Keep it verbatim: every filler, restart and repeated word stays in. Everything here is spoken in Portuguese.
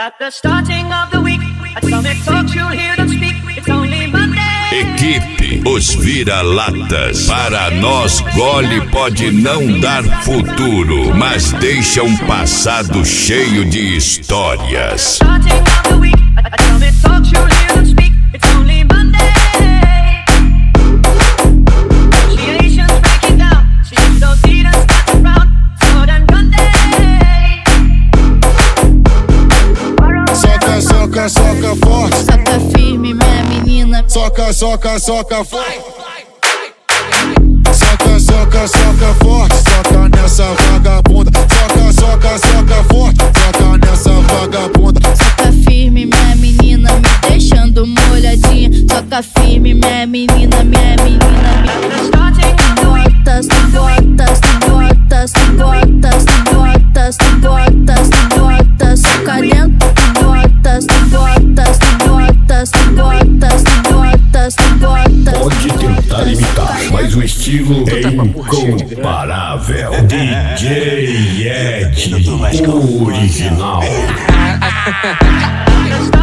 At the starting of the week, at Summit Talks you'll hear them speak. It's only Monday. Equipe Os Vira-Latas. Para nós, gole pode não dar futuro, mas deixa um passado cheio de histórias. Starting of the week, at Summit Talks you'll hear them speak. It's only Monday. Negotiations breaking down. Seems those leaders got around. Sword and gun day. Soca, soca, soca forte. Soca firme, minha menina. Soca, soca, soca forte. Soca, soca, soca forte. Soca nessa vagabunda. Soca, soca, soca forte. Soca nessa vagabunda. Soca firme, minha menina, me deixando molhadinha. Soca firme, minha menina, minha menina, minha botas, botas, botas, botas, botas, botas, botas, soca dentro. Botas, botas, botas, botas, botas, botas. Pode tentar imitar, mas o estilo é incomparável. D J Ed, o original.